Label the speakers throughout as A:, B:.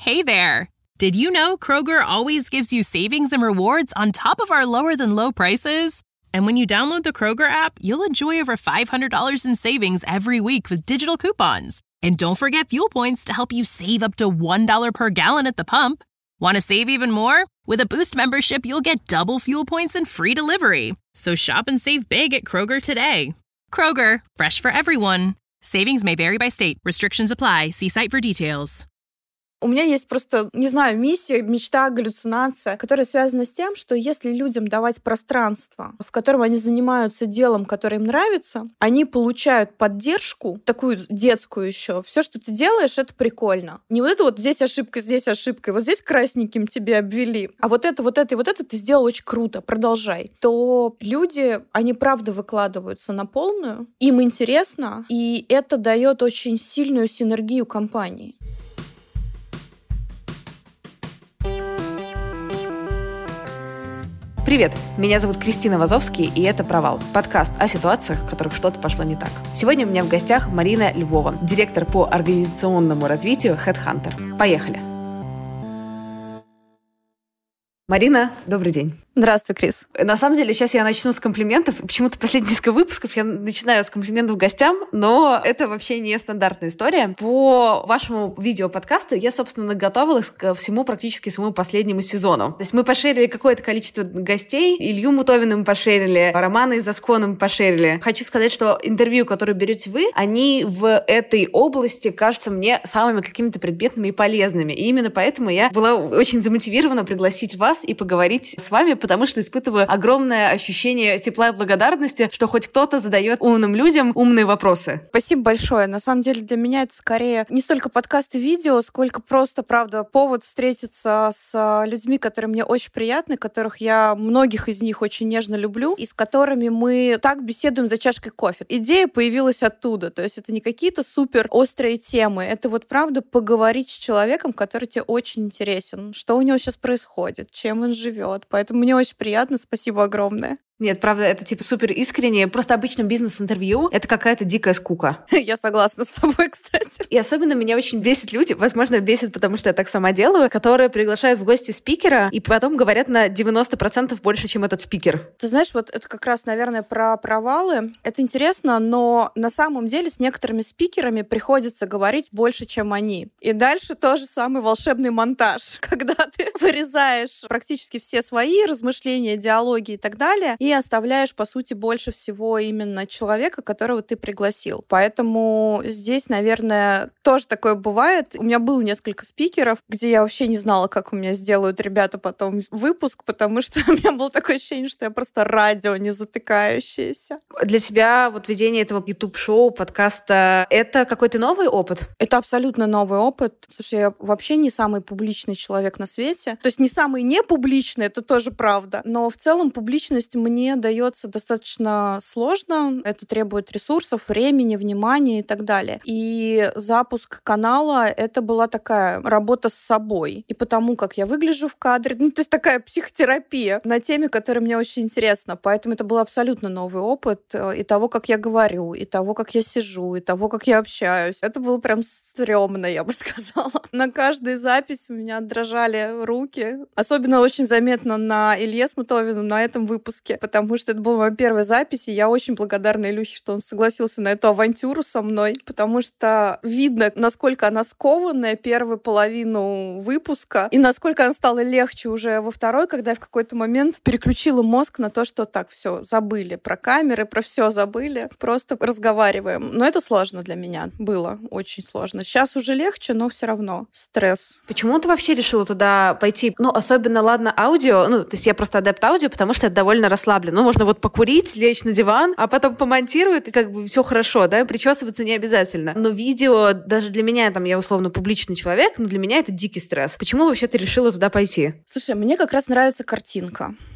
A: Hey there! Did you know Kroger always gives you savings and rewards on top of our lower-than-low prices? And when you download the Kroger app, you'll enjoy over $500 in savings every week with digital coupons. And don't forget fuel points to help you save up to $1 per gallon at the pump. Want to save even more? With a Boost membership, you'll get double fuel points and free delivery. So shop and save big at Kroger today. Kroger, fresh for everyone. Savings may vary by state. Restrictions apply. See site for details.
B: У меня есть просто, не знаю, миссия, мечта, галлюцинация, которая связана с тем, что если людям давать пространство, в котором они занимаются делом, которое им нравится, они получают поддержку, такую детскую еще. Все, что ты делаешь, это прикольно. Не вот это вот здесь ошибка, вот здесь красненьким тебе обвели, а вот это ты сделал очень круто, продолжай. То люди, они правда выкладываются на полную, им интересно, и это дает очень сильную синергию компании.
C: Привет, меня зовут Кристина Вазовский, и это «Провал» — подкаст о ситуациях, в которых что-то пошло не так. Сегодня у меня в гостях Марина Львова, директор по организационному развитию HeadHunter. Поехали! Марина, добрый день.
B: Здравствуй, Крис.
C: На самом деле, сейчас я начну с комплиментов. Почему-то последние несколько выпусков я начинаю с комплиментов гостям, но это вообще не стандартная история. По вашему видеоподкасту я, собственно, готовилась ко всему практически своему последнему сезону. То есть мы пошерили какое-то количество гостей. Илью Мутовина мы пошерили, Романа Изаскона мы пошерили. Хочу сказать, что интервью, которые берете вы, они в этой области кажутся мне самыми какими-то предметными и полезными. И именно поэтому я была очень замотивирована пригласить вас и поговорить с вами, потому что испытываю огромное ощущение тепла и благодарности, что хоть кто-то задает умным людям умные вопросы.
B: Спасибо большое. На самом деле для меня это скорее не столько подкасты видео, сколько просто, правда, повод встретиться с людьми, которые мне очень приятны, многих из них очень нежно люблю, и с которыми мы так беседуем за чашкой кофе. Идея появилась оттуда. То есть это не какие-то супер острые темы. Это вот правда поговорить с человеком, который тебе очень интересен. Что у него сейчас происходит, чем он живет. Поэтому мне очень приятно, спасибо огромное.
C: Нет, правда, это типа супер искренне. Просто обычно бизнес-интервью — это какая-то дикая скука.
B: Я согласна с тобой, кстати.
C: И особенно меня очень бесит люди, возможно, бесит, потому что я так сама делаю, которые приглашают в гости спикера и потом говорят на 90% больше, чем этот спикер.
B: Ты знаешь, вот это как раз, наверное, про провалы. Это интересно, но на самом деле с некоторыми спикерами приходится говорить больше, чем они. И дальше тоже самый волшебный монтаж, когда ты вырезаешь практически все свои размышления, диалоги и так далее, и оставляешь, по сути, больше всего именно человека, которого ты пригласил. Поэтому здесь, наверное, тоже такое бывает. У меня было несколько спикеров, где я вообще не знала, как у меня сделают ребята потом выпуск, потому что у меня было такое ощущение, что я просто радио не затыкающееся.
C: Для тебя вот ведение этого YouTube-шоу, подкаста — это какой-то новый опыт?
B: Это абсолютно новый опыт. Слушай, я вообще не самый публичный человек на свете. То есть не самый непубличный, это тоже правда. Но в целом публичность мне дается достаточно сложно. Это требует ресурсов, времени, внимания и так далее. И запуск канала — это была такая работа с собой. И потому, как я выгляжу в кадре, то есть такая психотерапия на теме, которая мне очень интересна. Поэтому это был абсолютно новый опыт и того, как я говорю, и того, как я сижу, и того, как я общаюсь. Это было прям стрёмно, я бы сказала. На каждой записи у меня дрожали руки. Особенно очень заметно на Илье Смутовину на этом выпуске, потому что это была моя первая запись, и я очень благодарна Илюхе, что он согласился на эту авантюру со мной, потому что видно, насколько она скованная первую половину выпуска, и насколько она стала легче уже во второй, когда я в какой-то момент переключила мозг на то, что так, все забыли про камеры, про все забыли, просто разговариваем. Но это сложно для меня, было очень сложно. Сейчас уже легче, но все равно стресс.
C: Почему ты вообще решила туда пойти? Особенно, ладно, аудио, то есть я просто адепт аудио, потому что это довольно расслабленно. Можно вот покурить, лечь на диван, а потом помонтируют, и как бы все хорошо, да, причесываться не обязательно. Но видео, даже для меня, я условно публичный человек, но для меня это дикий стресс. Почему вообще ты решила туда пойти?
B: Слушай, мне как раз нравится картинка.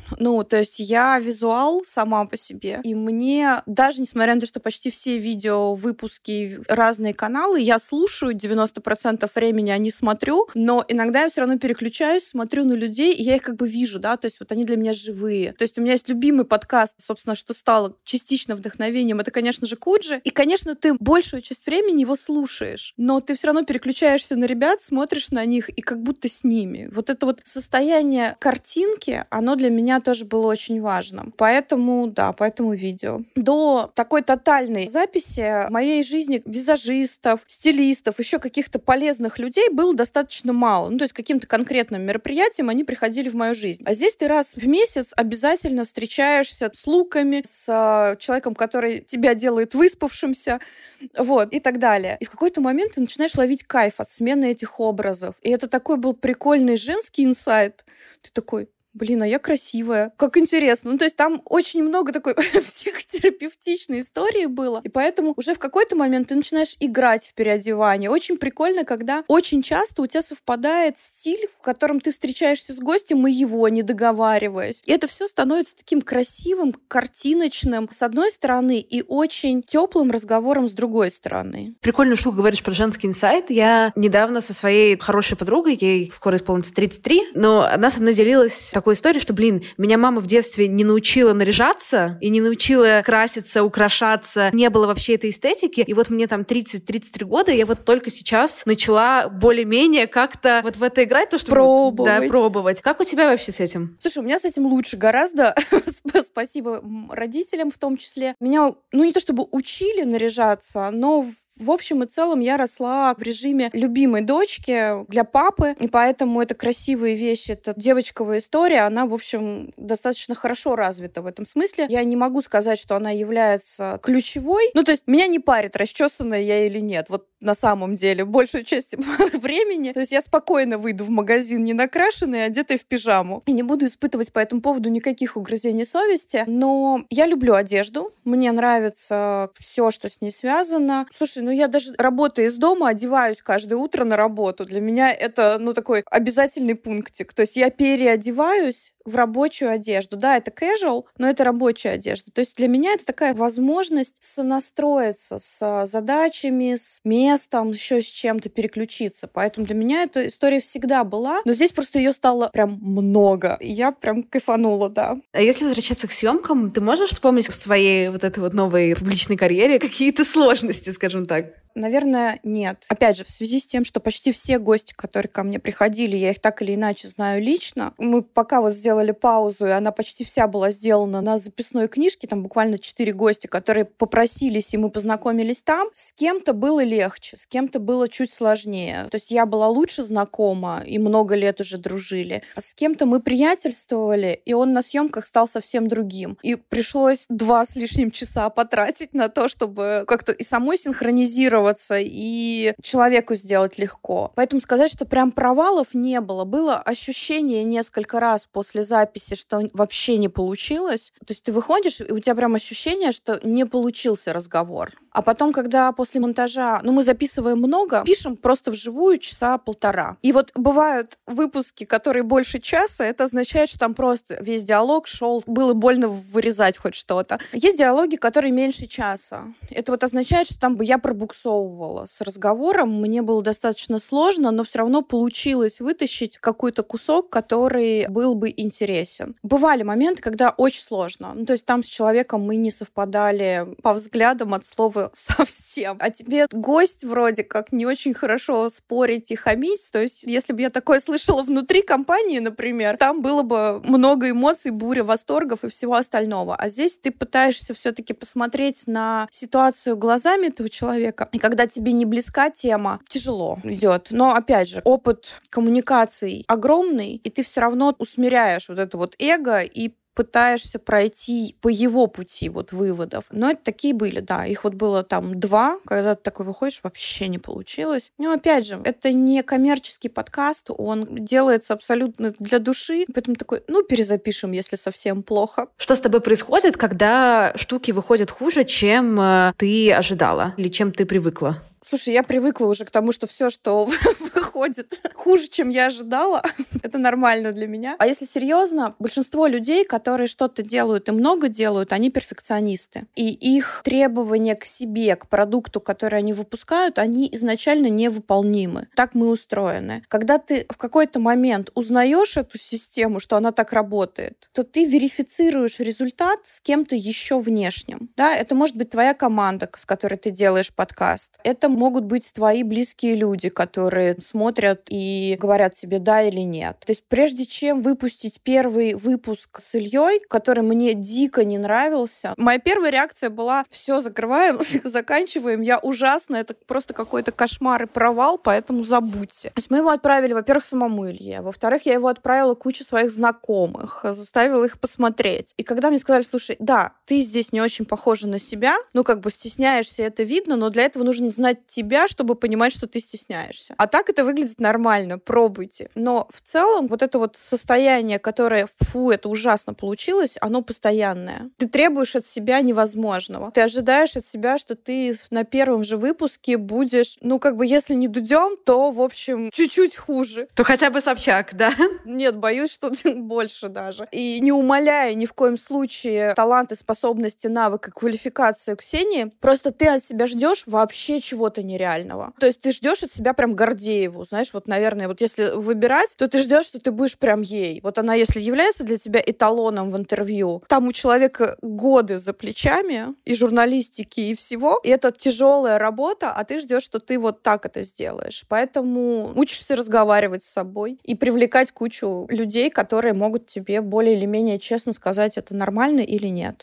B: Ну, то есть я визуал сама по себе, и мне, даже несмотря на то, что почти все видео, выпуски, разные каналы, я слушаю 90% времени, а не смотрю, но иногда я все равно переключаюсь, смотрю на людей, и я их как бы вижу, да, то есть вот они для меня живые. То есть у меня есть любимый подкаст, собственно, что стало частично вдохновением, это, конечно же, Куджи, и, конечно, ты большую часть времени его слушаешь, но ты все равно переключаешься на ребят, смотришь на них и как будто с ними. Вот это вот состояние картинки, оно для меня тоже было очень важным. Поэтому, да, поэтому видео. До такой тотальной записи в моей жизни визажистов, стилистов, еще каких-то полезных людей было достаточно мало. Ну, то есть каким-то конкретным мероприятием они приходили в мою жизнь. А здесь ты раз в месяц обязательно встречаешься с луками, с человеком, который тебя делает выспавшимся, вот, и так далее. И в какой-то момент ты начинаешь ловить кайф от смены этих образов. И это такой был прикольный женский инсайт. Ты такой: блин, а я красивая. Как интересно. Ну, то есть там очень много такой психотерапевтичной истории было. И поэтому уже в какой-то момент ты начинаешь играть в переодевание. Очень прикольно, когда очень часто у тебя совпадает стиль, в котором ты встречаешься с гостем, и его не договариваясь. И это все становится таким красивым, картиночным, с одной стороны, и очень теплым разговором с другой стороны.
C: Прикольную штуку говоришь про женский инсайт. Я недавно со своей хорошей подругой, ей скоро исполнится 33, но она со мной делилась такой истории, что, меня мама в детстве не научила наряжаться и не научила краситься, украшаться. Не было вообще этой эстетики. И вот мне там 30-33 года, я вот только сейчас начала более-менее как-то вот в это играть, то, что...
B: Пробовать.
C: Да, пробовать. Как у тебя вообще с этим?
B: Слушай, у меня с этим лучше гораздо. Спасибо родителям в том числе. Меня, не то чтобы учили наряжаться, но в общем и целом я росла в режиме любимой дочки для папы, и поэтому это красивые вещи, это девочковая история, она, в общем, достаточно хорошо развита в этом смысле. Я не могу сказать, что она является ключевой. Ну, то есть меня не парит, расчесанная я или нет. Вот на самом деле, большую часть времени. То есть я спокойно выйду в магазин не накрашенной, одетой в пижаму. И не буду испытывать по этому поводу никаких угрызений совести. Но я люблю одежду. Мне нравится все, что с ней связано. Слушай, я даже работая из дома, одеваюсь каждое утро на работу. Для меня это, такой обязательный пунктик. То есть я переодеваюсь в рабочую одежду. Да, это casual, но это рабочая одежда. То есть для меня это такая возможность сонастроиться с задачами, с местом, еще с чем-то переключиться. Поэтому для меня эта история всегда была. Но здесь просто ее стало прям много. И я прям кайфанула, да.
C: А если возвращаться к съемкам, ты можешь вспомнить в своей вот этой вот новой публичной карьере какие-то сложности, скажем так?
B: Наверное, нет. Опять же, в связи с тем, что почти все гости, которые ко мне приходили, я их так или иначе знаю лично. Мы пока вот сделали паузу, и она почти вся была сделана на записной книжке, там буквально 4 гостя, которые попросились, и мы познакомились там. С кем-то было легче, с кем-то было чуть сложнее. То есть я была лучше знакома, и много лет уже дружили. А с кем-то мы приятельствовали, и он на съемках стал совсем другим. И пришлось 2 с лишним часа потратить на то, чтобы как-то и самой синхронизироваться, и человеку сделать легко. Поэтому сказать, что прям провалов не было. Было ощущение несколько раз после записи, что вообще не получилось. То есть ты выходишь, и у тебя прям ощущение, что не получился разговор. А потом, когда после монтажа, мы записываем много, пишем просто вживую часа 1,5. И вот бывают выпуски, которые больше часа, это означает, что там просто весь диалог шел, было больно вырезать хоть что-то. Есть диалоги, которые меньше часа. Это вот означает, что там бы я пробуксовывала с разговором, мне было достаточно сложно, но все равно получилось вытащить какой-то кусок, который был бы интересен. Бывали моменты, когда очень сложно. То есть там с человеком мы не совпадали по взглядам от слова совсем. А тебе гость вроде как не очень хорошо спорить и хамить. То есть если бы я такое слышала внутри компании, например, там было бы много эмоций, буря восторгов и всего остального. А здесь ты пытаешься все-таки посмотреть на ситуацию глазами этого человека. И когда тебе не близка тема, тяжело идет. Но, опять же, опыт коммуникаций огромный, и ты все равно усмиряешь вот это вот эго и пытаешься пройти по его пути выводов. Но это такие были, да. Их было там 2, когда ты такой выходишь, вообще не получилось. Но опять же, это не коммерческий подкаст, он делается абсолютно для души, поэтому такой, перезапишем, если совсем плохо.
C: Что с тобой происходит, когда штуки выходят хуже, чем ты ожидала или чем ты привыкла?
B: Слушай, я привыкла уже к тому, что все, что выходит хуже, чем я ожидала, это нормально для меня. А если серьезно, большинство людей, которые что-то делают и много делают, они перфекционисты. И их требования к себе, к продукту, который они выпускают, они изначально невыполнимы. Так мы устроены. Когда ты в какой-то момент узнаешь эту систему, что она так работает, то ты верифицируешь результат с кем-то еще внешним. Да? Это может быть твоя команда, с которой ты делаешь подкаст. Это могут быть твои близкие люди, которые смотрят и говорят тебе да или нет. То есть прежде чем выпустить первый выпуск с Ильей, который мне дико не нравился, моя первая реакция была: все, закрываем, заканчиваем, я ужасно, это просто какой-то кошмар и провал, поэтому забудьте. То есть мы его отправили, во-первых, самому Илье, во-вторых, я его отправила куче своих знакомых, заставила их посмотреть. И когда мне сказали: слушай, да, ты здесь не очень похожа на себя, стесняешься, это видно, но для этого нужно знать тебя, чтобы понимать, что ты стесняешься. А так это выглядит нормально, пробуйте. Но в целом вот это вот состояние, которое, это ужасно получилось, оно постоянное. Ты требуешь от себя невозможного. Ты ожидаешь от себя, что ты на первом же выпуске будешь, если не Дудем, то, в общем, чуть-чуть хуже.
C: То хотя бы Собчак, да?
B: Нет, боюсь, что больше даже. И не умаляя ни в коем случае таланты, способности, навык и квалификацию Ксении, просто ты от себя ждешь вообще чего-то нереального. То есть ты ждешь от себя прям Гордееву, знаешь, наверное, если выбирать, то ты ждешь, что ты будешь прям ей. Она, если является для тебя эталоном в интервью, там у человека годы за плечами и журналистики, и всего, и это тяжелая работа, а ты ждешь, что ты вот так это сделаешь. Поэтому учишься разговаривать с собой и привлекать кучу людей, которые могут тебе более или менее честно сказать, это нормально или нет.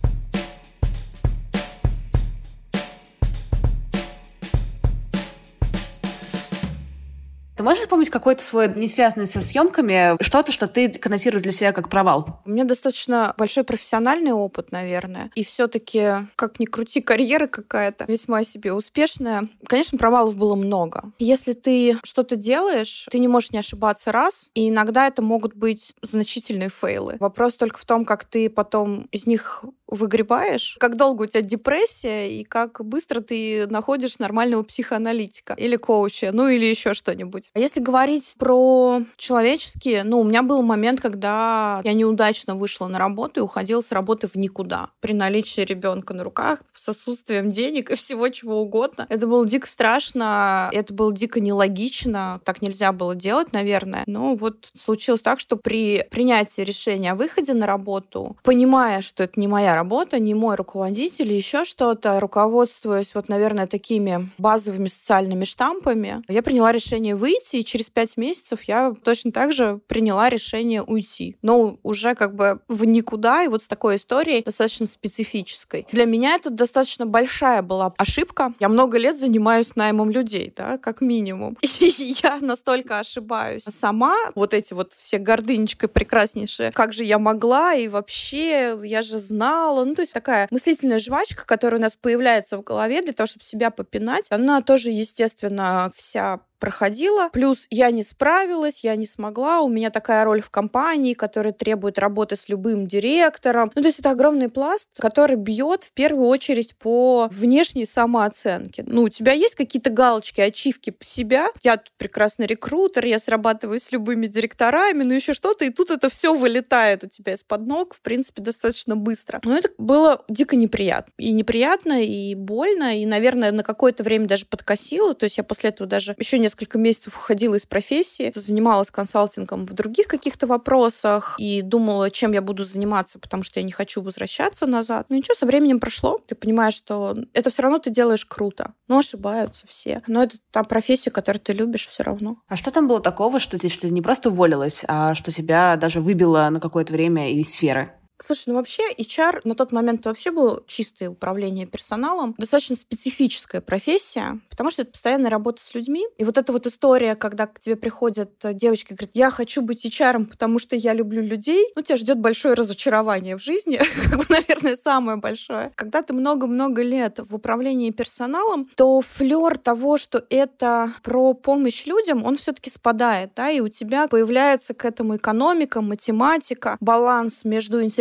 C: Ты можешь вспомнить какой-то свой, не связанный со съемками, что-то, что ты коннотируешь для себя как провал?
B: У меня достаточно большой профессиональный опыт, наверное. И все-таки, как ни крути, карьера какая-то весьма себе успешная. Конечно, провалов было много. Если ты что-то делаешь, ты не можешь не ошибаться раз, и иногда это могут быть значительные фейлы. Вопрос только в том, как ты потом из них выгребаешь, как долго у тебя депрессия и как быстро ты находишь нормального психоаналитика или коуча, или еще что-нибудь. А если говорить про человеческие, у меня был момент, когда я неудачно вышла на работу и уходила с работы в никуда. При наличии ребенка на руках, с отсутствием денег и всего чего угодно. Это было дико страшно, это было дико нелогично, так нельзя было делать, наверное. Но случилось так, что при принятии решения о выходе на работу, понимая, что это не моя работа, не мой руководитель, еще что-то, руководствуясь, наверное, такими базовыми социальными штампами, я приняла решение выйти, и через 5 месяцев я точно так же приняла решение уйти. Но уже в никуда, и с такой историей достаточно специфической. Для меня это достаточно большая была ошибка. Я много лет занимаюсь наймом людей, да, как минимум. И я настолько ошибаюсь сама. Эти все гордынечкой прекраснейшие. Как же я могла? И вообще, я же знала. То есть такая мыслительная жвачка, которая у нас появляется в голове для того, чтобы себя попинать, она тоже, естественно, вся проходила. Плюс я не справилась, я не смогла. У меня такая роль в компании, которая требует работы с любым директором. То есть это огромный пласт, который бьет в первую очередь по внешней самооценке. У тебя есть какие-то галочки, ачивки по себя. Я тут прекрасный рекрутер, я срабатываю с любыми директорами, еще что-то, и тут это все вылетает у тебя из-под ног, в принципе, достаточно быстро. Но это было дико неприятно. И неприятно, и больно, и, наверное, на какое-то время даже подкосило. То есть я после этого даже еще несколько месяцев уходила из профессии, занималась консалтингом в других каких-то вопросах и думала, чем я буду заниматься, потому что я не хочу возвращаться назад. Но ничего, со временем прошло. Ты понимаешь, что это все равно ты делаешь круто. Ошибаются все. Но это та профессия, которую ты любишь все равно.
C: А что там было такого, что ты не просто уволилась, а что тебя даже выбило на какое-то время из сферы?
B: Слушай, вообще HR на тот момент вообще был чистое управление персоналом. Достаточно специфическая профессия, потому что это постоянная работа с людьми. И эта история, когда к тебе приходят девочки и говорят, я хочу быть HR, потому что я люблю людей, тебя ждет большое разочарование в жизни, наверное, самое большое. Когда ты много-много лет в управлении персоналом, то флёр того, что это про помощь людям, он все-таки спадает, да, и у тебя появляется к этому экономика, математика, баланс между интересами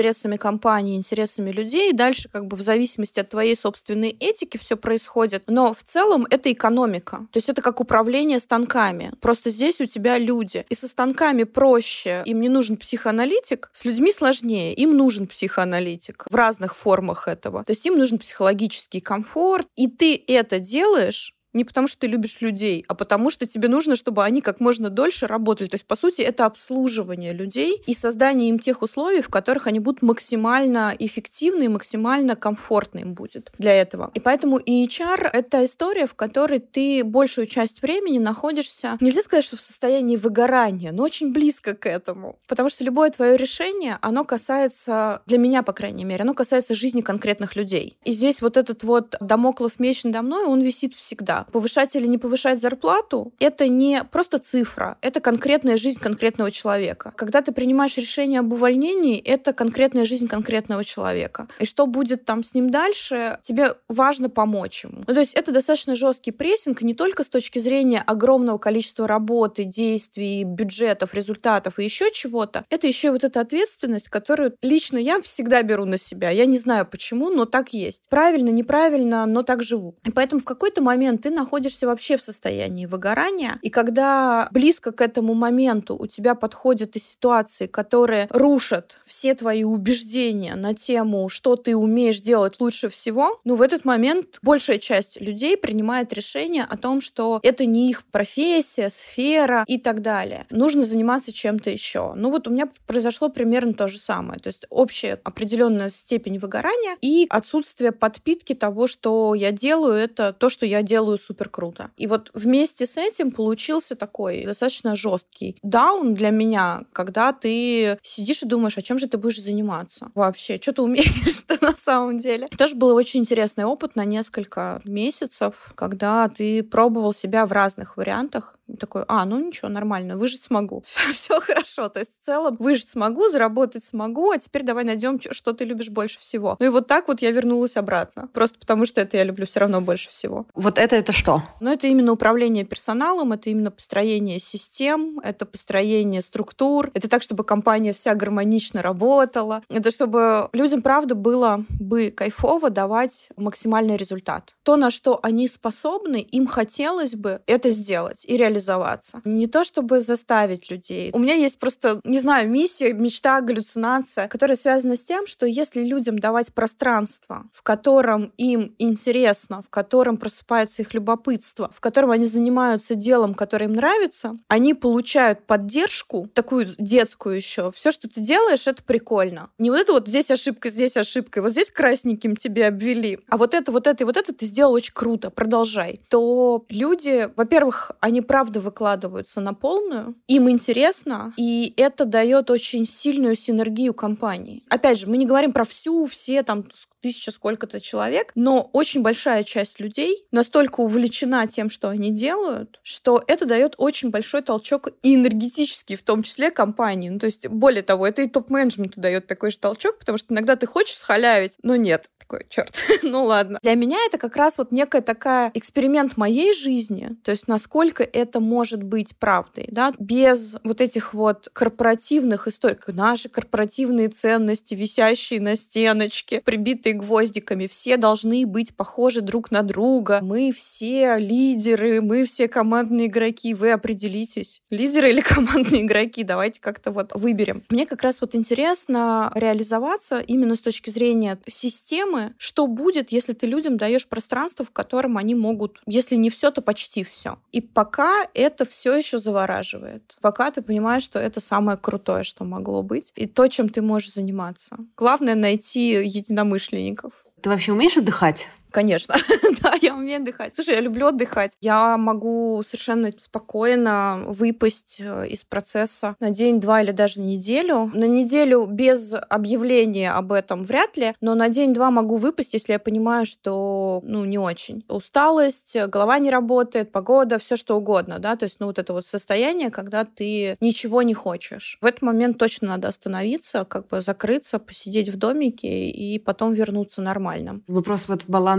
B: интересами компании, интересами людей. Дальше как бы в зависимости от твоей собственной этики все происходит. Но в целом это экономика. То есть это как управление станками. Просто здесь у тебя люди. И со станками проще. Им не нужен психоаналитик. С людьми сложнее. Им нужен психоаналитик в разных формах этого. То есть им нужен психологический комфорт. И ты это делаешь не потому, что ты любишь людей, а потому, что тебе нужно, чтобы они как можно дольше работали. То есть, по сути, это обслуживание людей и создание им тех условий, в которых они будут максимально эффективны и максимально комфортно им будет для этого. И поэтому и HR — это история, в которой ты большую часть времени находишься, нельзя сказать, что в состоянии выгорания, но очень близко к этому. Потому что любое твое решение, оно касается, для меня, по крайней мере, оно касается жизни конкретных людей. И здесь вот этот вот дамоклов меч надо мной, он висит всегда. Повышать или не повышать зарплату — это не просто цифра, это конкретная жизнь конкретного человека. Когда ты принимаешь решение об увольнении, это конкретная жизнь конкретного человека. И что будет там с ним дальше, тебе важно помочь ему. Ну, то есть это достаточно жесткий прессинг не только с точки зрения огромного количества работы, действий, бюджетов, результатов и еще чего-то. Это еще и вот эта ответственность, которую лично я всегда беру на себя. Я не знаю почему, но так есть. Правильно, неправильно, но так живу. И поэтому в какой-то момент ты находишься вообще в состоянии выгорания, и когда близко к этому моменту у тебя подходят и ситуации, которые рушат все твои убеждения на тему, что ты умеешь делать лучше всего, ну, в этот момент большая часть людей принимает решение о том, что это не их профессия, сфера и так далее. Нужно заниматься чем-то еще. Ну, вот у меня произошло примерно то же самое. То есть общая определенная степень выгорания и отсутствие подпитки того, что я делаю, это то, что я делаю супер круто. И вот вместе с этим получился такой достаточно жесткий даун для меня, когда ты сидишь и думаешь, а чем же ты будешь заниматься вообще? Что ты умеешь-то на самом деле? Тоже был очень интересный опыт на несколько месяцев, когда ты пробовал себя в разных вариантах. Такой, ну ничего, нормально, выжить смогу. Все хорошо. То есть в целом выжить смогу, заработать смогу, а теперь давай найдем, что ты любишь больше всего. Ну и вот так вот я вернулась обратно. Просто потому, что это я люблю все равно больше всего.
C: Вот это что?
B: Ну, это именно управление персоналом, это именно построение систем, это построение структур. Это так, чтобы компания вся гармонично работала. Это чтобы людям, правда, было бы кайфово давать максимальный результат. То, на что они способны, им хотелось бы это сделать и реализоваться. Не то, чтобы заставить людей. У меня есть просто, не знаю, миссия, мечта, галлюцинация, которая связана с тем, что если людям давать пространство, в котором им интересно, в котором просыпается их любопытство, в котором они занимаются делом, которое им нравится, они получают поддержку, такую детскую еще. Все, что ты делаешь, это прикольно. Не вот это вот здесь ошибка, и вот здесь красненьким тебе обвели, а вот это ты сделал очень круто, продолжай. То люди, во-первых, они правда выкладываются на полную, им интересно, и это дает очень сильную синергию компании. Опять же, мы не говорим про все там 1000 сколько-то человек, но очень большая часть людей настолько увлечена тем, что они делают, что это дает очень большой толчок и энергетический, в том числе компании. Ну, то есть, более того, это и топ-менеджменту дает такой же толчок, потому что иногда ты хочешь схалявить, но нет. Такой, черт, ну ладно. Для меня это как раз вот некая такая эксперимент моей жизни, то есть насколько это может быть правдой, да, без вот этих вот корпоративных историй, наши корпоративные ценности, висящие на стеночке, прибитые гвоздиками, все должны быть похожи друг на друга, мы все лидеры, мы все командные игроки, вы определитесь, лидеры или командные игроки, давайте как-то вот выберем. Мне как раз вот интересно реализоваться именно с точки зрения системы, что будет, если ты людям даешь пространство, в котором они могут, если не все, то почти все. И пока это все еще завораживает. Пока ты понимаешь, что это самое крутое, что могло быть, и то, чем ты можешь заниматься. Главное — найти единомышленников.
C: Ты вообще умеешь отдыхать?
B: Конечно, да, я умею отдыхать. Слушай, я люблю отдыхать. Я могу совершенно спокойно выпасть из процесса на день, 2 или даже неделю. На неделю без объявления об этом вряд ли, но на день-два могу выпасть, если я понимаю, что, не очень. Усталость, голова не работает, погода, все что угодно, да, то есть, вот это вот состояние, когда ты ничего не хочешь. В этот момент точно надо остановиться, закрыться, посидеть в домике и потом вернуться нормально.
C: Вопрос вот баланса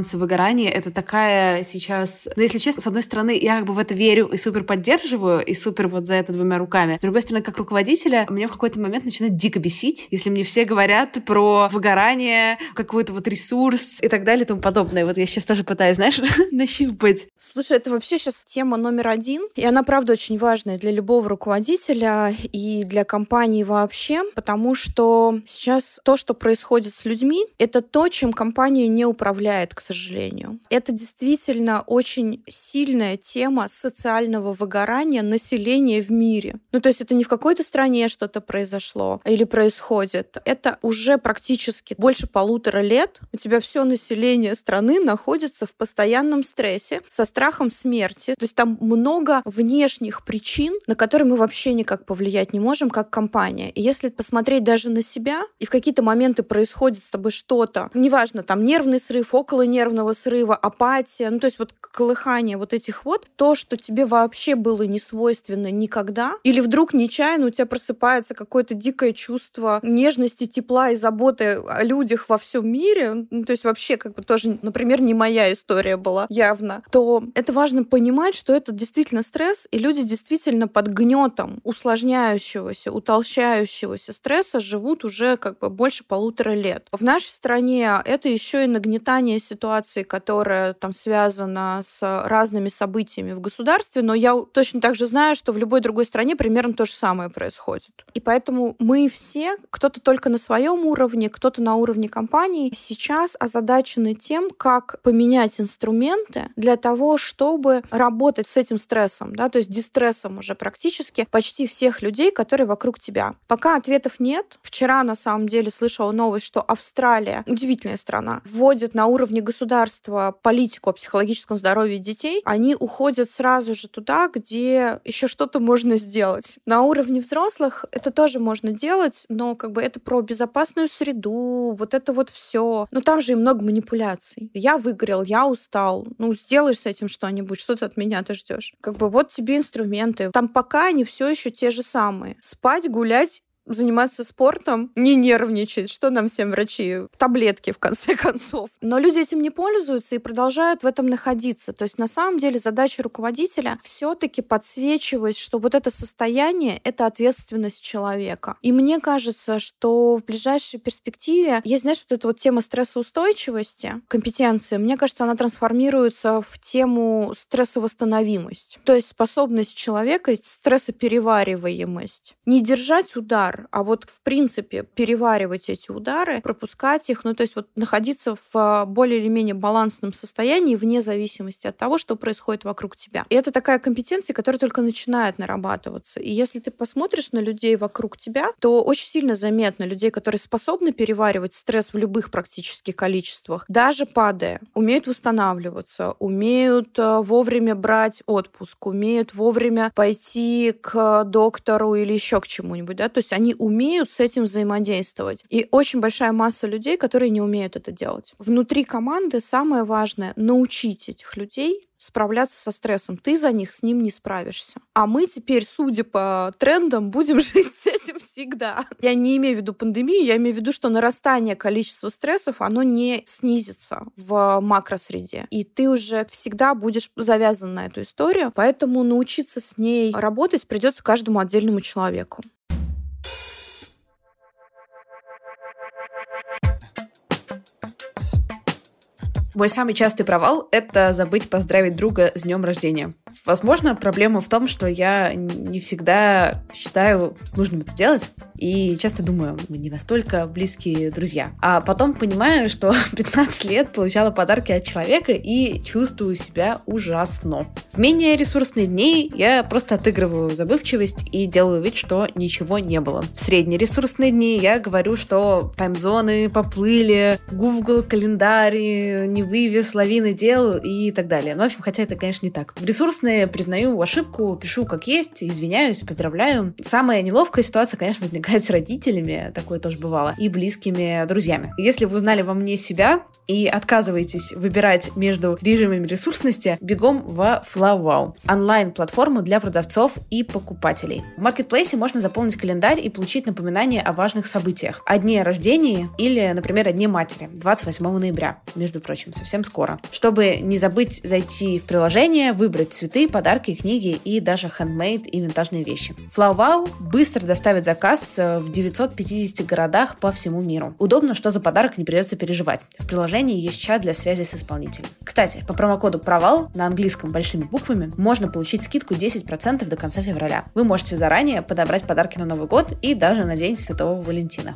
C: нюансы выгорания. Это такая сейчас... Ну, если честно, с одной стороны, я как бы в это верю и супер поддерживаю, и супер вот за это двумя руками. С другой стороны, как руководителя, меня в какой-то момент начинает дико бесить, если мне все говорят про выгорание, какой-то вот ресурс и так далее и тому подобное. Вот я сейчас тоже пытаюсь, знаешь, нащупать.
B: Слушай, это вообще сейчас тема номер один, и она, правда, очень важная для любого руководителя и для компании вообще, потому что сейчас то, что происходит с людьми, это то, чем компания не управляет, к сожалению. Это действительно очень сильная тема социального выгорания населения в мире. Ну, то есть это не в какой-то стране что-то произошло или происходит. Это уже практически больше 1,5 лет у тебя все население страны находится в постоянном стрессе со страхом смерти. То есть там много внешних причин, на которые мы вообще никак повлиять не можем, как компания. И если посмотреть даже на себя, и в какие-то моменты происходит с тобой что-то, неважно, там нервный срыв, около нервного срыва, апатия, ну то есть вот колыхание вот этих вот, то, что тебе вообще было не свойственно никогда, или вдруг нечаянно у тебя просыпается какое-то дикое чувство нежности, тепла и заботы о людях во всем мире, ну, то есть вообще как бы тоже, например, не моя история была явно, то это важно понимать, что это действительно стресс, и люди действительно под гнетом усложняющегося, утолщающегося стресса живут уже как бы больше 1,5 лет. В нашей стране это еще и нагнетание ситуации, которая там связана с разными событиями в государстве, но я точно так же знаю, что в любой другой стране примерно то же самое происходит. И поэтому мы все, кто-то только на своем уровне, кто-то на уровне компании, сейчас озадачены тем, как поменять инструменты для того, чтобы работать с этим стрессом, да, то есть дистрессом уже практически почти всех людей, которые вокруг тебя. Пока ответов нет. Вчера, на самом деле, слышала новость, что Австралия, удивительная страна, вводит на уровне государства политику о психологическом здоровье детей. Они уходят сразу же туда, где еще что-то можно сделать. На уровне взрослых это тоже можно делать, но как бы это про безопасную среду, вот это вот все. Но там же и много манипуляций. Я выгорел, я устал. Ну, сделаешь с этим что-нибудь, что ты от меня-то ждешь? Как бы вот тебе инструменты. Там пока они все еще те же самые. Спать, гулять, заниматься спортом, не нервничать, что нам всем врачи, таблетки в конце концов. Но люди этим не пользуются и продолжают в этом находиться. То есть на самом деле задача руководителя все-таки подсвечивать, что вот это состояние — это ответственность человека. И мне кажется, что в ближайшей перспективе есть, знаешь, вот эта вот тема стрессоустойчивости, компетенции, мне кажется, она трансформируется в тему стрессовосстановимость. То есть способность человека, стрессоперевариваемость. Не держать удар, а вот в принципе переваривать эти удары, пропускать их, ну то есть вот находиться в более или менее балансном состоянии вне зависимости от того, что происходит вокруг тебя. И это такая компетенция, которая только начинает нарабатываться. И если ты посмотришь на людей вокруг тебя, то очень сильно заметно людей, которые способны переваривать стресс в любых практически количествах, даже падая, умеют восстанавливаться, умеют вовремя брать отпуск, умеют вовремя пойти к доктору или еще к чему-нибудь, да, то есть они умеют с этим взаимодействовать. И очень большая масса людей, которые не умеют это делать. Внутри команды самое важное — научить этих людей справляться со стрессом. Ты за них с ним не справишься. А мы теперь, судя по трендам, будем жить с этим всегда. Я не имею в виду пандемию, я имею в виду, что нарастание количества стрессов, оно не снизится в макросреде. И ты уже всегда будешь завязан на эту историю, поэтому научиться с ней работать придется каждому отдельному человеку.
C: Мой самый частый провал — это забыть поздравить друга с днем рождения. Возможно, проблема в том, что я не всегда считаю нужным это делать, и часто думаю, мы не настолько близкие друзья. А потом понимаю, что 15 лет получала подарки от человека и чувствую себя ужасно. В менее ресурсные дни я просто отыгрываю забывчивость и делаю вид, что ничего не было. В среднересурсные дни я говорю, что таймзоны поплыли, Google календарь не вывез, лавины дел и так далее. Ну, в общем, хотя это, конечно, не так. В ресурсные признаю ошибку, пишу как есть, извиняюсь, поздравляю. Самая неловкая ситуация, конечно, возникает с родителями, такое тоже бывало, и близкими друзьями. Если вы узнали во мне себя и отказываетесь выбирать между режимами ресурсности, бегом во FlowWow, онлайн-платформу для продавцов и покупателей. В маркетплейсе можно заполнить календарь и получить напоминания о важных событиях. О дне рождения или, например, о Дне матери, 28 ноября, между прочим, совсем скоро. Чтобы не забыть зайти в приложение, выбрать цветы, подарки, книги и даже handmade и винтажные вещи. FlowWow быстро доставит заказ в 950 городах по всему миру. Удобно, что за подарок не придется переживать. В приложении есть чат для связи с исполнителем. Кстати, по промокоду «Провал» на английском большими буквами можно получить скидку 10% до конца февраля. Вы можете заранее подобрать подарки на Новый год и даже на День Святого Валентина.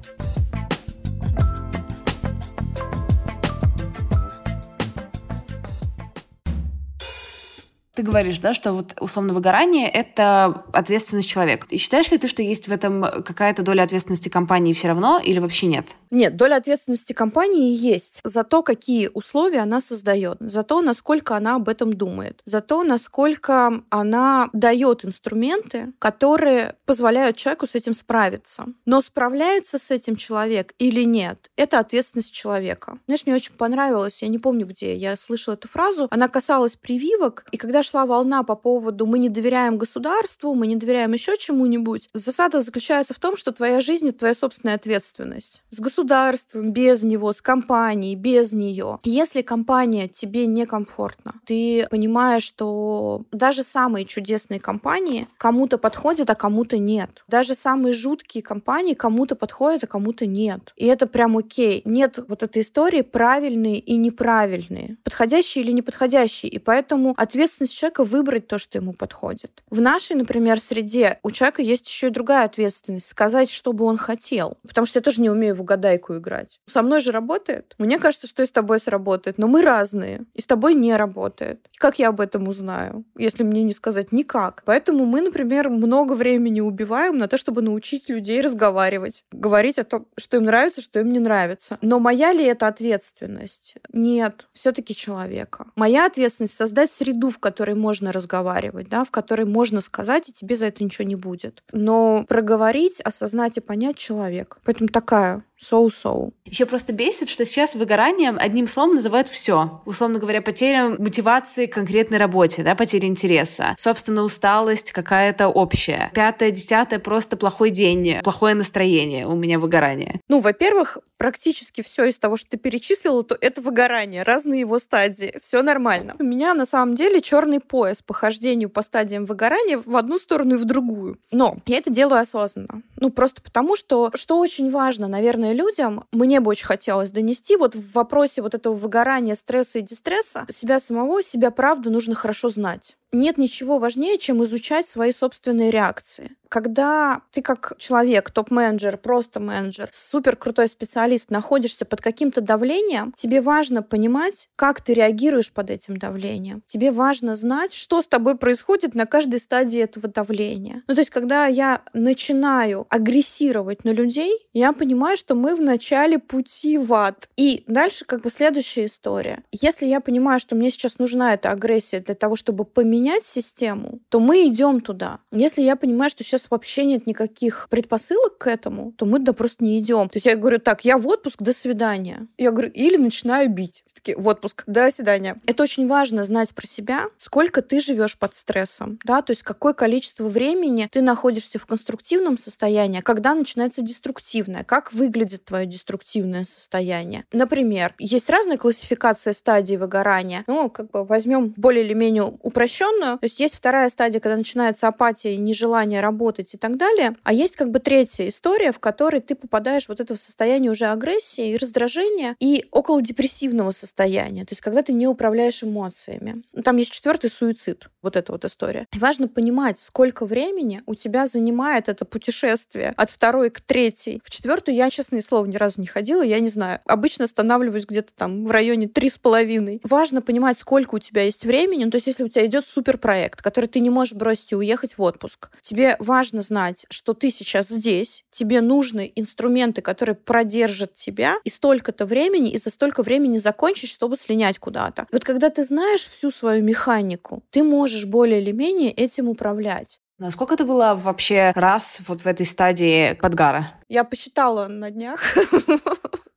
C: Ты говоришь, да, что вот условно выгорание — это ответственность человека. И считаешь ли ты, что есть в этом какая-то доля ответственности компании все равно или вообще нет?
B: Нет, доля ответственности компании есть за то, какие условия она создает, за то, насколько она об этом думает, за то, насколько она дает инструменты, которые позволяют человеку с этим справиться. Но справляется с этим человек или нет, это ответственность человека. Знаешь, мне очень понравилось, я не помню где, я слышала эту фразу, она касалась прививок, и когда шла волна по поводу «мы не доверяем государству», «мы не доверяем еще чему-нибудь», засада заключается в том, что твоя жизнь — это твоя собственная ответственность. С государством, без него, с компанией, без нее. Если компания тебе некомфортна, ты понимаешь, что даже самые чудесные компании кому-то подходят, а кому-то нет. Даже самые жуткие компании кому-то подходят, а кому-то нет. И это прям окей. Нет вот этой истории правильные и неправильные, подходящие или неподходящие. И поэтому ответственность человека выбрать то, что ему подходит. В нашей, например, среде у человека есть еще и другая ответственность — сказать, что бы он хотел. Потому что я тоже не умею в угадайку играть. Со мной же работает. Мне кажется, что и с тобой сработает, но мы разные. И с тобой не работает. И как я об этом узнаю, если мне не сказать никак? Поэтому мы, например, много времени убиваем на то, чтобы научить людей разговаривать. Говорить о том, что им нравится, что им не нравится. Но моя ли это ответственность? Нет. Все-таки человека. Моя ответственность — создать среду, в которой можно разговаривать, да, в которой можно сказать, и тебе за это ничего не будет. Но проговорить, осознать и понять человек. Поэтому такая so-so.
C: Еще просто бесит, что сейчас выгоранием одним словом называют все. Условно говоря, потеря мотивации к конкретной работе, да, потеря интереса, собственно, усталость какая-то общая. 5-е, 10-е просто плохой день, плохое настроение, у меня выгорание.
B: Ну, во-первых, практически все из того, что ты перечислила, то это выгорание, разные его стадии. Все нормально. У меня на самом деле черный пояс по хождению по стадиям выгорания в одну сторону и в другую. Но я это делаю осознанно. Ну, просто потому, что очень важно, наверное, людям, мне бы очень хотелось донести вот в вопросе вот этого выгорания, стресса и дистресса, себя самого, себя правда нужно хорошо знать. Нет ничего важнее, чем изучать свои собственные реакции. Когда ты как человек, топ-менеджер, просто менеджер, супер-крутой специалист, находишься под каким-то давлением, тебе важно понимать, как ты реагируешь под этим давлением. Тебе важно знать, что с тобой происходит на каждой стадии этого давления. Ну, то есть, когда я начинаю агрессировать на людей, я понимаю, что мы в начале пути в ад. И дальше как бы следующая история. Если я понимаю, что мне сейчас нужна эта агрессия для того, чтобы поменять систему, то мы идем туда. Если я понимаю, что сейчас вообще нет никаких предпосылок к этому, то мы туда просто не идем. То есть я говорю, так, я в отпуск, до свидания. Я говорю, или начинаю бить. Такие, в отпуск, до свидания. Это очень важно знать про себя, сколько ты живешь под стрессом, да, то есть какое количество времени ты находишься в конструктивном состоянии, когда начинается деструктивное, как выглядит твое деструктивное состояние. Например, есть разная классификация стадий выгорания. Ну, как бы возьмем более или менее упрощенную. То есть есть вторая стадия, когда начинается апатия и нежелание работать и так далее. А есть как бы третья история, в которой ты попадаешь вот это в состояние уже агрессии и раздражения и около депрессивного состояния. То есть когда ты не управляешь эмоциями. Там есть 4-й суицид. Вот эта вот история. И важно понимать, сколько времени у тебя занимает это путешествие от 2-й к 3-й. В 4-ю я, честное слово, ни разу не ходила, я не знаю. Обычно останавливаюсь где-то там в районе 3,5. Важно понимать, сколько у тебя есть времени. Ну, то есть если у тебя идет суперпроект, который ты не можешь бросить и уехать в отпуск, тебе важно знать, что ты сейчас здесь, тебе нужны инструменты, которые продержат тебя и столько-то времени, и за столько времени закончить, чтобы слинять куда-то. И вот когда ты знаешь всю свою механику, ты можешь более или менее этим управлять.
C: Насколько ты была вообще раз вот в этой стадии подгара?
B: Я посчитала на днях.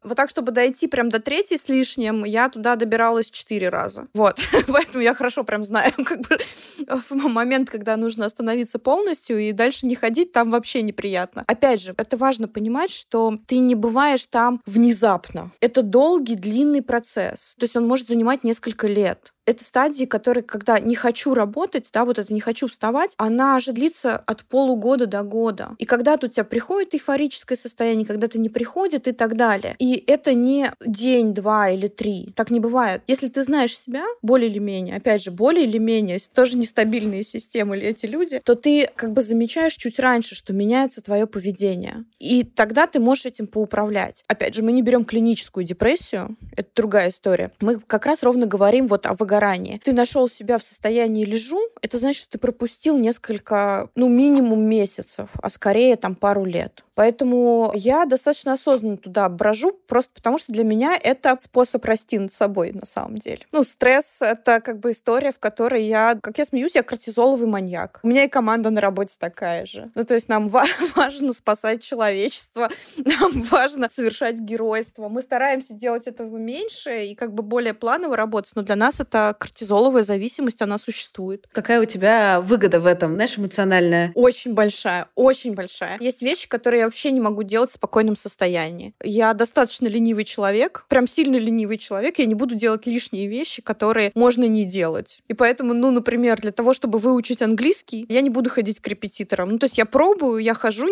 B: Вот так, чтобы дойти прям до 3 с лишним, я туда добиралась 4 раза. Вот. Поэтому я хорошо прям знаю, как бы в момент, когда нужно остановиться полностью и дальше не ходить, там вообще неприятно. Опять же, это важно понимать, что ты не бываешь там внезапно. Это долгий, длинный процесс. То есть он может занимать несколько лет. Это стадии, которые, когда не хочу работать, да, вот это не хочу вставать, она же длится от полугода до года. И когда-то у тебя приходит эйфорическое состояние, когда-то не приходит и так далее. И это не день, 2 или 3. Так не бывает. Если ты знаешь себя более или менее, опять же, более или менее, тоже нестабильные системы или эти люди, то ты как бы замечаешь чуть раньше, что меняется твое поведение. И тогда ты можешь этим поуправлять. Опять же, мы не берем клиническую депрессию, это другая история. Мы как раз ровно говорим вот о выгорании. Ты нашел себя в состоянии лежу, это значит, что ты пропустил несколько, минимум месяцев, а скорее там пару лет. Поэтому я достаточно осознанно туда брожу, просто потому что для меня это способ расти над собой на самом деле. Стресс — это как бы история, в которой как я смеюсь, я кортизоловый маньяк. У меня и команда на работе такая же. То есть нам важно спасать человечество, нам важно совершать геройство. Мы стараемся делать этого меньше и как бы более планово работать, но для нас это кортизоловая зависимость, она существует.
C: Какая у тебя выгода в этом, знаешь, эмоциональная?
B: Очень большая, очень большая. Есть вещи, которые я вообще не могу делать в спокойном состоянии. Я достаточно ленивый человек, прям сильно ленивый человек, я не буду делать лишние вещи, которые можно не делать. И поэтому, например, для того, чтобы выучить английский, я не буду ходить к репетиторам. То есть я пробую, я хожу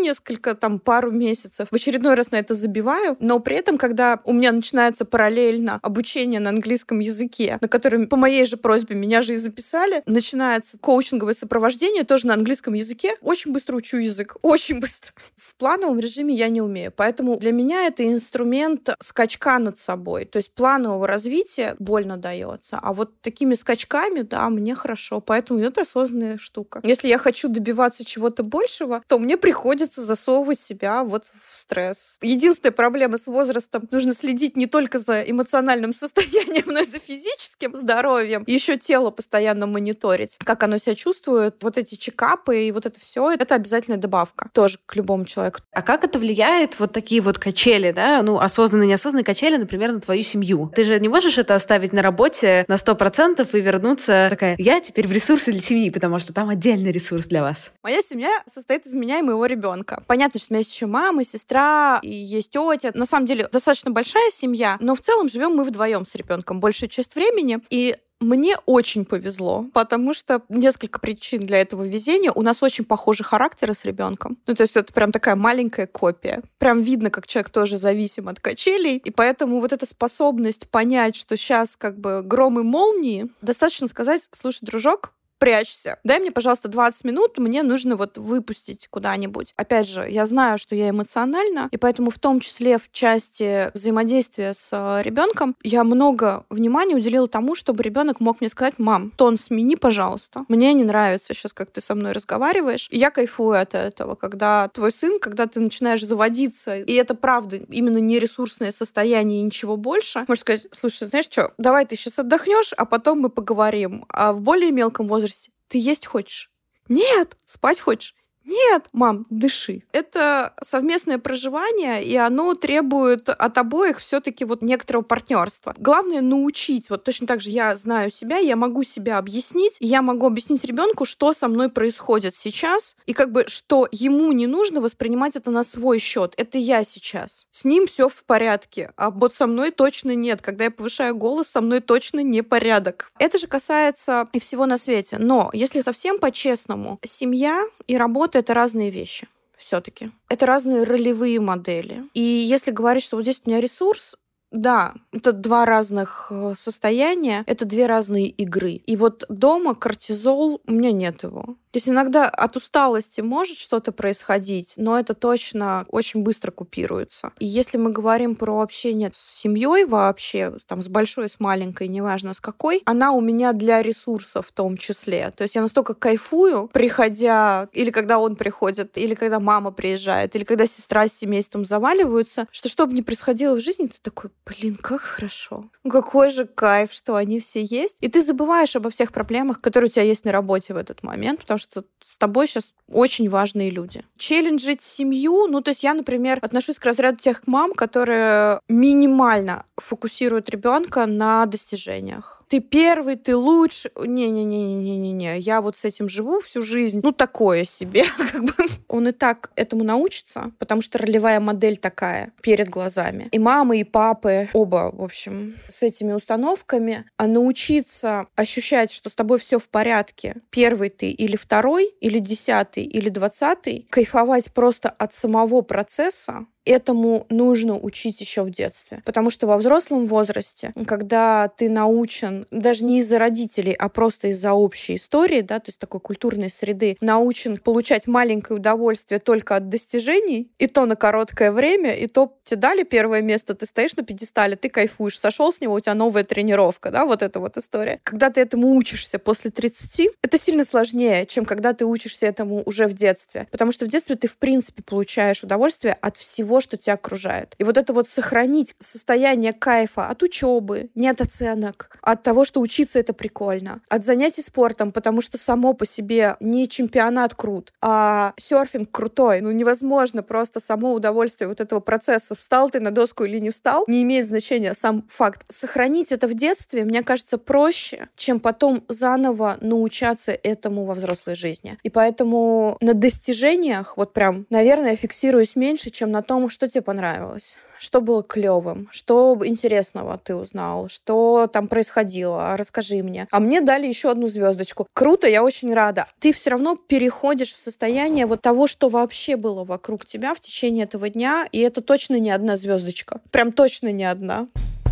B: пару месяцев, в очередной раз на это забиваю, но при этом, когда у меня начинается параллельно обучение на английском языке, на котором по моей же просьбе меня же и записали, начинается коучинговое сопровождение тоже на английском языке, очень быстро учу язык, очень быстро. В плановом режиме я не умею, поэтому для меня это инструмент скачка над собой, то есть планового развития больно дается, а вот такими скачками, да, мне хорошо, поэтому это осознанная штука. Если я хочу добиваться чего-то большего, то мне приходится засовывать себя вот в стресс. Единственная проблема с возрастом — нужно следить не только за эмоциональным состоянием, но и за физическим здоровьем. Еще тело постоянно мониторить, как оно себя чувствует. Вот эти чекапы и вот это все, это обязательная добавка тоже к любому человеку.
C: А как это влияет, вот такие вот качели, да, осознанные, неосознанные качели, например, на твою семью? Ты же не можешь это оставить на работе на 100% и вернуться такая: я теперь в ресурсе для семьи, потому что там отдельный ресурс для вас.
B: Моя семья состоит из меня и моего ребенка. Понятно, что у меня есть еще мама, сестра, и есть тетя. На самом деле достаточно большая семья, но в целом живем мы вдвоем с ребенком большую часть времени. И мне очень повезло, потому что несколько причин для этого везения. У нас очень похожи характеры с ребенком. То есть это прям такая маленькая копия. Прям видно, как человек тоже зависим от качелей. И поэтому вот эта способность понять, что сейчас как бы гром и молнии, достаточно сказать: слушай, дружок, прячься. Дай мне, пожалуйста, 20 минут, мне нужно выпустить куда-нибудь. Опять же, я знаю, что я эмоциональна, и поэтому в том числе в части взаимодействия с ребенком я много внимания уделила тому, чтобы ребенок мог мне сказать: мам, тон смени, пожалуйста. Мне не нравится сейчас, как ты со мной разговариваешь. И я кайфую от этого, когда твой сын, когда ты начинаешь заводиться, и это правда именно не ресурсное состояние и ничего больше, можешь сказать: слушай, знаешь что, давай ты сейчас отдохнешь, а потом мы поговорим. А в более мелком возрасте: ты есть хочешь? Нет. Спать хочешь? Нет, мам, дыши. Это совместное проживание, и оно требует от обоих все-таки некоторого партнерства. Главное научить. Точно так же я знаю себя, я могу себя объяснить, и я могу объяснить ребенку, что со мной происходит сейчас, и что ему не нужно воспринимать это на свой счет. Это я сейчас. С ним все в порядке, а со мной точно нет. Когда я повышаю голос, со мной точно не порядок. Это же касается и всего на свете. Но если совсем по-честному, семья и работа — это разные вещи все-таки. Это разные ролевые модели. И если говорить, что здесь у меня ресурс, да, это 2 разных состояния, это 2 разные игры. И дома кортизол, у меня нет его. То есть иногда от усталости может что-то происходить, но это точно очень быстро купируется. И если мы говорим про общение с семьей вообще, с большой, с маленькой, неважно с какой, она у меня для ресурсов в том числе. То есть я настолько кайфую, приходя, или когда он приходит, или когда мама приезжает, или когда сестра с семейством заваливаются, что бы ни происходило в жизни, ты такой: как хорошо. Какой же кайф, что они все есть. И ты забываешь обо всех проблемах, которые у тебя есть на работе в этот момент, потому что что с тобой сейчас очень важные люди. Челленджить семью, то есть я, например, отношусь к разряду тех мам, которые минимально фокусируют ребенка на достижениях. Ты первый, ты лучше. Не-не-не-не-не-не. Я вот с этим живу всю жизнь. Такое себе. Он и так этому научится, потому что ролевая модель такая перед глазами. И мамы, и папы, оба, в общем, с этими установками. А научиться ощущать, что с тобой все в порядке, первый ты или второй, или 10-й, или 20-й, кайфовать просто от самого процесса, этому нужно учить еще в детстве. Потому что во взрослом возрасте, когда ты научен, даже не из-за родителей, а просто из-за общей истории, да, то есть такой культурной среды, научен получать маленькое удовольствие только от достижений, и то на короткое время, и то тебе дали первое место, ты стоишь на пьедестале, ты кайфуешь, сошел с него, у тебя новая тренировка, да, вот эта вот история. Когда ты этому учишься после 30, это сильно сложнее, чем когда ты учишься этому уже в детстве. Потому что в детстве ты, в принципе, получаешь удовольствие от всего, что тебя окружает. И вот это вот сохранить состояние кайфа от учебы, не от оценок, от того, что учиться это прикольно, от занятий спортом, потому что само по себе не чемпионат крут, а серфинг крутой. Невозможно просто само удовольствие вот этого процесса, встал ты на доску или не встал, не имеет значения сам факт. Сохранить это в детстве, мне кажется, проще, чем потом заново научаться этому во взрослой жизни. И поэтому на достижениях вот прям, наверное, фиксируюсь меньше, чем на том, что тебе понравилось, что было клевым, что интересного ты узнал, что там происходило, расскажи мне. А мне дали еще одну звездочку. Круто, я очень рада. Ты все равно переходишь в состояние вот того, что вообще было вокруг тебя в течение этого дня, и это точно не одна звездочка. Прям точно не одна.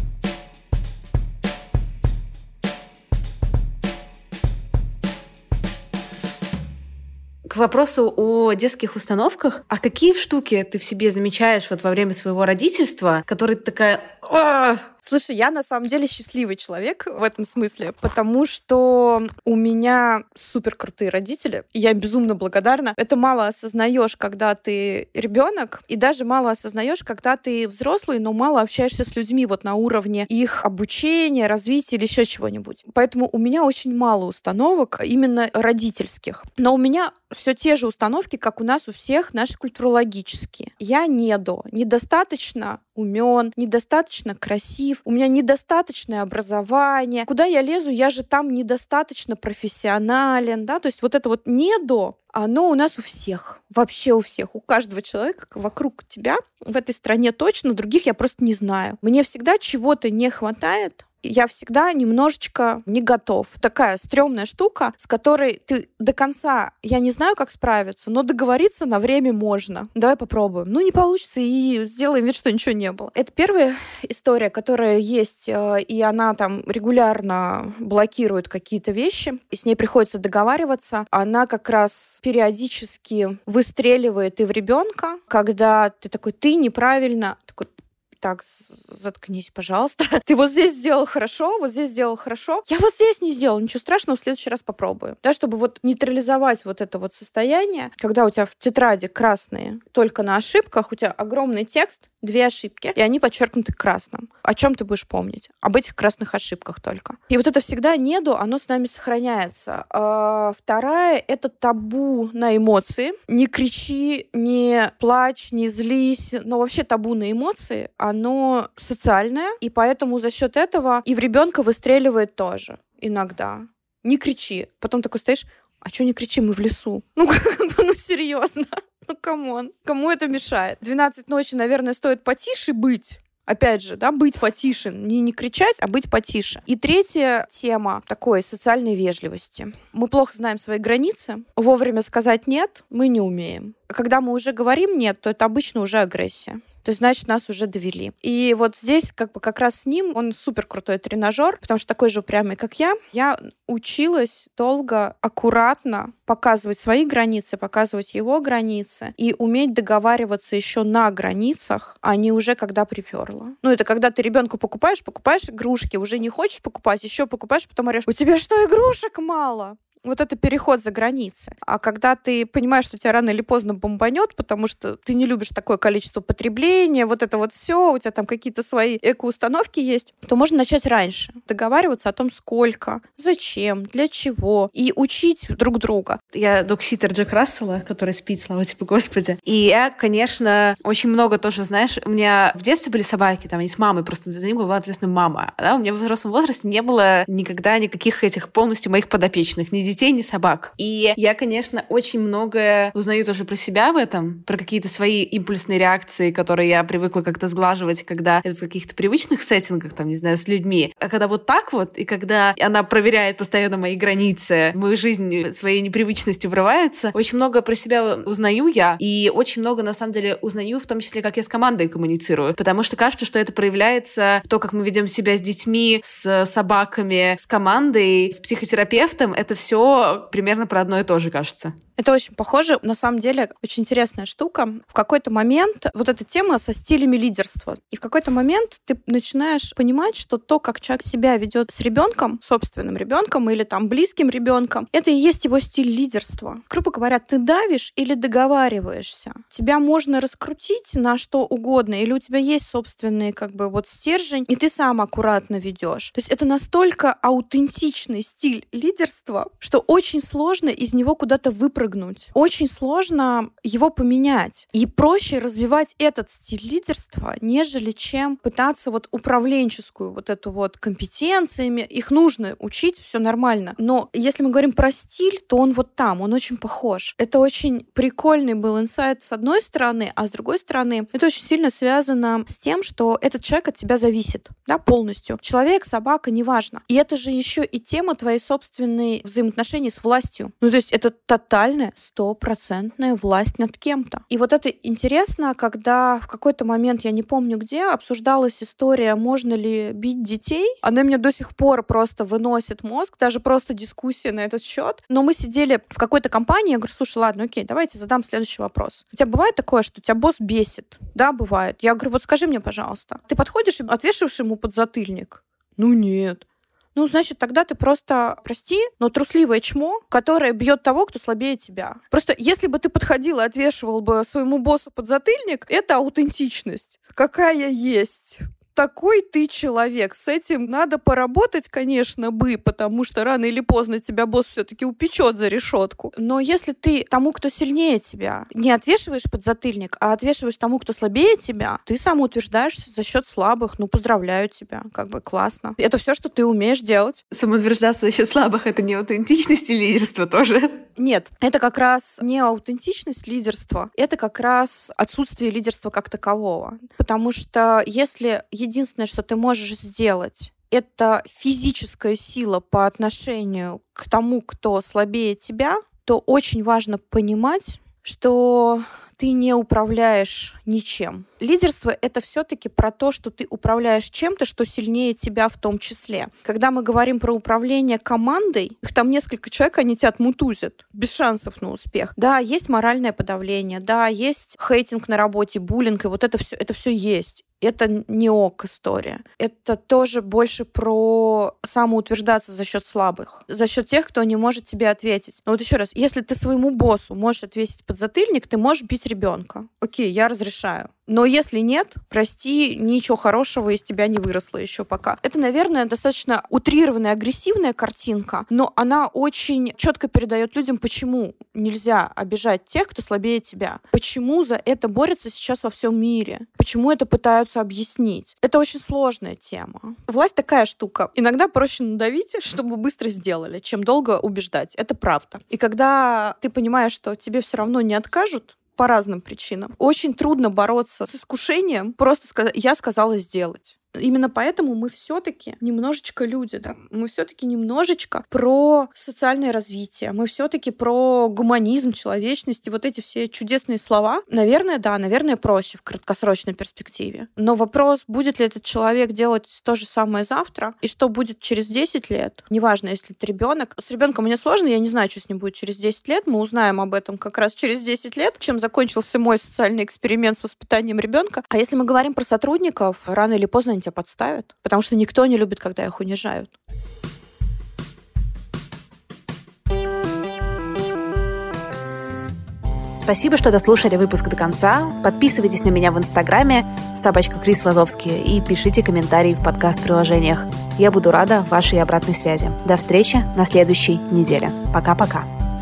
C: К вопросу о детских установках, а какие штуки ты в себе замечаешь вот во время своего родительства, которые ты такая...
B: Слушай, я на самом деле счастливый человек в этом смысле, потому что у меня супер крутые родители, и я им безумно благодарна. Это мало осознаешь, когда ты ребенок, и даже мало осознаешь, когда ты взрослый, но мало общаешься с людьми вот на уровне их обучения, развития или еще чего-нибудь. Поэтому у меня очень мало установок именно родительских. Но у меня все те же установки, как у нас у всех, наши культурологические. Я недостаточно умен, недостаточно красив, у меня недостаточное образование. Куда я лезу, я же там недостаточно профессионален, да, то есть вот это вот оно у нас у всех, вообще у всех, у каждого человека вокруг тебя, в этой стране точно, других я просто не знаю. Мне всегда чего-то не хватает, я всегда немножечко не готов. Такая стрёмная штука, с которой ты до конца, я не знаю, как справиться, но договориться на время можно. Давай попробуем. Не получится, и сделаем вид, что ничего не было. Это первая история, которая есть, и она там регулярно блокирует какие-то вещи, и с ней приходится договариваться. Она как раз периодически выстреливает и в ребенка, когда ты такой, ты неправильно, такой, так, заткнись, пожалуйста. Ты вот здесь сделал хорошо, вот здесь сделал хорошо. Я вот здесь не сделал, ничего страшного, в следующий раз попробую. Да, чтобы вот нейтрализовать вот это вот состояние, когда у тебя в тетради красные только на ошибках, у тебя огромный текст, 2 ошибки, и они подчеркнуты красным. О чем ты будешь помнить? Об этих красных ошибках только. И вот это всегда оно с нами сохраняется. Вторая — это табу на эмоции. Не кричи, не плачь, не злись, но вообще табу на эмоции, оно социальное, и поэтому за счет этого и в ребенка выстреливает тоже иногда. Не кричи. Потом такой стоишь, а что не кричи, мы в лесу? Серьезно. Камон. Кому это мешает? 12 ночи, наверное, стоит потише быть. Опять же, да, быть потише. Не кричать, а быть потише. И третья тема такой социальной вежливости. Мы плохо знаем свои границы. Вовремя сказать «нет» мы не умеем. А когда мы уже говорим «нет», то это обычно уже агрессия. То есть, значит, нас уже довели. И вот здесь как раз с ним, он супер крутой тренажер, потому что такой же упрямый, как я. Я училась долго, аккуратно показывать свои границы, показывать его границы и уметь договариваться еще на границах, а не уже когда приперло. Это когда ты ребенку покупаешь игрушки, уже не хочешь покупать, еще покупаешь, потом орешь, у тебя что, игрушек мало? вот это переход за границы. А когда ты понимаешь, что тебя рано или поздно бомбанет, потому что ты не любишь такое количество потребления, вот это вот все, у тебя там какие-то свои эко-установки есть, то можно начать раньше. Договариваться о том, сколько, зачем, для чего, и учить друг друга.
C: Я догситер Джек Рассела, который спит, слава тебе, Господи. И я, конечно, очень много тоже, знаешь, у меня в детстве были собаки, там, они с мамой, просто за ним была ответственна мама. Да? У меня в взрослом возрасте не было никогда никаких этих полностью моих подопечных, ни детей, ни собак. И я, конечно, очень многое узнаю тоже про себя в этом, про какие-то свои импульсные реакции, которые я привыкла как-то сглаживать, когда это в каких-то привычных сеттингах, там, не знаю, с людьми. А когда вот так вот, и когда она проверяет постоянно мои границы, в мою жизнь своей непривычностью врывается, очень много про себя узнаю я, и очень много, на самом деле, узнаю, в том числе, как я с командой коммуницирую, потому что кажется, что это проявляется в том, как мы ведем себя с детьми, с собаками, с командой, с психотерапевтом. Это все примерно про одно и то же, кажется.
B: Это очень похоже. На самом деле, очень интересная штука. В какой-то момент вот эта тема со стилями лидерства. И в какой-то момент ты начинаешь понимать, что то, как человек себя ведет с ребенком, собственным ребенком или там близким ребенком, это и есть его стиль лидерства. Грубо говоря, ты давишь или договариваешься. Тебя можно раскрутить на что угодно, или у тебя есть собственный как бы вот стержень, и ты сам аккуратно ведешь. То есть это настолько аутентичный стиль лидерства, что очень сложно из него куда-то выпрыгнуть. Очень сложно его поменять. И проще развивать этот стиль лидерства, нежели чем пытаться вот управленческую вот эту вот компетенциями. Их нужно учить, все нормально. Но если мы говорим про стиль, то он вот там, он очень похож. Это очень прикольный был инсайт с одной стороны, а с другой стороны это очень сильно связано с тем, что этот человек от тебя зависит, да, полностью. Человек, собака, неважно. И это же еще и тема твоей собственной взаимоотношений с властью. Ну, то есть это тотальная, стопроцентная власть над кем-то. И вот это интересно, когда в какой-то момент, я не помню где, обсуждалась история, можно ли бить детей. Она меня до сих пор просто выносит мозг, даже просто дискуссия на этот счет. Но мы сидели в какой-то компании, я говорю, слушай, ладно, окей, давайте задам следующий вопрос. У тебя бывает такое, что тебя босс бесит? Да, бывает. Я говорю, вот скажи мне, пожалуйста, ты подходишь и отвешиваешь ему подзатыльник? Ну нет. Ну, значит, тогда ты просто, прости, но трусливое чмо, которое бьет того, кто слабее тебя. Просто если бы ты подходил и отвешивал бы своему боссу подзатыльник, это аутентичность. Какая есть. Такой ты человек. С этим надо поработать, конечно, потому что рано или поздно тебя босс все-таки упечет за решетку. Но если ты тому, кто сильнее тебя, не отвешиваешь подзатыльник, а отвешиваешь тому, кто слабее тебя, ты самоутверждаешься за счет слабых. Ну, поздравляю тебя. Как бы классно. Это все, что ты умеешь делать.
C: Самоутверждаться за счет слабых — это не аутентичность и лидерство тоже?
B: Нет, это как раз не аутентичность лидерства, это как раз отсутствие лидерства как такового. Потому что если единственное, что ты можешь сделать, это физическая сила по отношению к тому, кто слабее тебя, то очень важно понимать, что ты не управляешь ничем. Лидерство — это все-таки про то, что ты управляешь чем-то, что сильнее тебя в том числе. Когда мы говорим про управление командой, их там несколько человек, они тебя отмутузят, без шансов на успех. Да, есть моральное подавление, да, есть хейтинг на работе, буллинг, и вот это все есть. Это не ок история. Это тоже больше про самоутверждаться за счет слабых, за счет тех, кто не может тебе ответить. Но вот еще раз, если ты своему боссу можешь отвесить подзатыльник, ты можешь бить ребенка. Окей, я разрешаю. Но если нет, прости, ничего хорошего из тебя не выросло еще пока. Это, наверное, достаточно утрированная, агрессивная картинка, но она очень четко передает людям, почему нельзя обижать тех, кто слабее тебя. Почему за это борются сейчас во всем мире. Почему это пытаются объяснить. Это очень сложная тема. Власть такая штука. Иногда проще надавить, чтобы быстро сделали, чем долго убеждать. Это правда. И когда ты понимаешь, что тебе все равно не откажут, по разным причинам. Очень трудно бороться с искушением просто сказать, я сказала сделать. Именно поэтому мы все-таки немножечко люди, да? Мы все-таки немножечко про социальное развитие, мы все-таки про гуманизм, человечность и вот эти все чудесные слова. Наверное, да, наверное, проще в краткосрочной перспективе. Но вопрос, будет ли этот человек делать то же самое завтра, и что будет через 10 лет, неважно, если это ребенок. С ребенком мне сложно, я не знаю, что с ним будет через 10 лет, мы узнаем об этом как раз через 10 лет, чем закончился мой социальный эксперимент с воспитанием ребенка. А если мы говорим про сотрудников, рано или поздно они тебя подставят, потому что никто не любит, когда их унижают.
C: Спасибо, что дослушали выпуск до конца. Подписывайтесь на меня в Инстаграме @KrisVazovsky и пишите комментарии в подкаст-приложениях. Я буду рада вашей обратной связи. До встречи на следующей неделе. Пока-пока.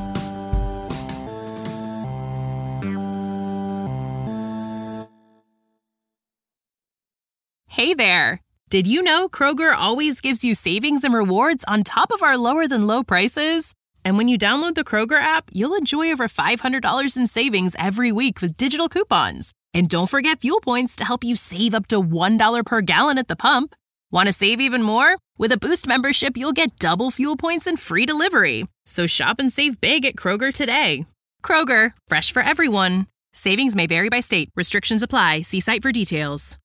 A: Hey there! Did you know Kroger always gives you savings and rewards on top of our lower-than-low prices? And when you download the Kroger app, you'll enjoy over $500 in savings every week with digital coupons. And don't forget fuel points to help you save up to $1 per gallon at the pump. Want to save even more? With a Boost membership, you'll get double fuel points and free delivery. So shop and save big at Kroger today. Kroger, fresh for everyone. Savings may vary by state. Restrictions apply. See site for details.